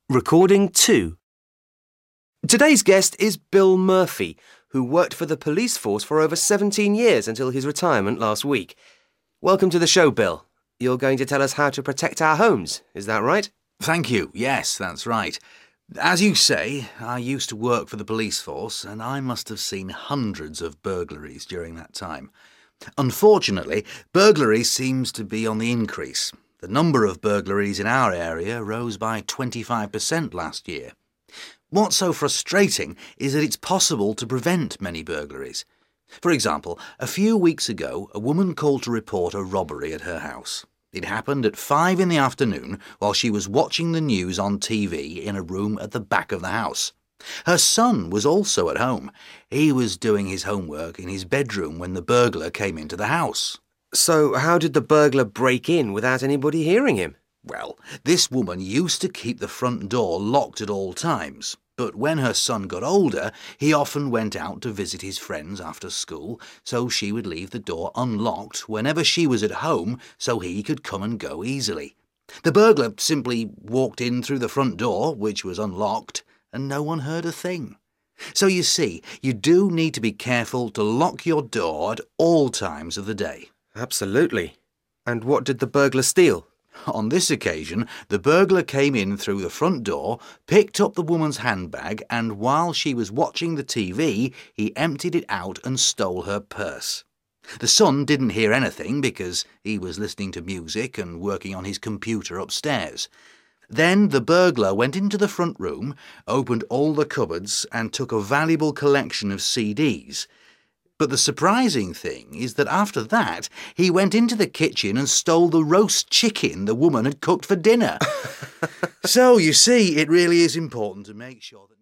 Recording 2. Today's guest is Bill Murphy, who worked for the police force for over 17 years until his retirement last week. Welcome to the show, Bill. You're going to tell us how to protect our homes, is that right? Thank you. Yes, that's right. As you say, I used to work for the police force, and I must have seen hundreds of burglaries during that time. Unfortunately, burglary seems to be on the increase. The number of burglaries in our area rose by 25% last year. What's so frustrating is that it's possible to prevent many burglaries. For example, a few weeks ago, a woman called to report a robbery at her house. It happened at 5 in the afternoon while she was watching the news on TV in a room at the back of the house. Her son was also at home. He was doing his homework in his bedroom when the burglar came into the house. So how did the burglar break in without anybody hearing him? Well, this woman used to keep the front door locked at all times, but when her son got older, he often went out to visit his friends after school, so she would leave the door unlocked whenever she was at home so he could come and go easily. The burglar simply walked in through the front door, which was unlocked, and no one heard a thing. So you see, you do need to be careful to lock your door at all times of the day. Absolutely. And what did the burglar steal? On this occasion, the burglar came in through the front door, picked up the woman's handbag, and while she was watching the TV, he emptied it out and stole her purse. The son didn't hear anything because he was listening to music and working on his computer upstairs. Then the burglar went into the front room, opened all the cupboards, and took a valuable collection of CDs. But the surprising thing is that after that, he went into the kitchen and stole the roast chicken the woman had cooked for dinner. So, you see, it really is important to make sure that...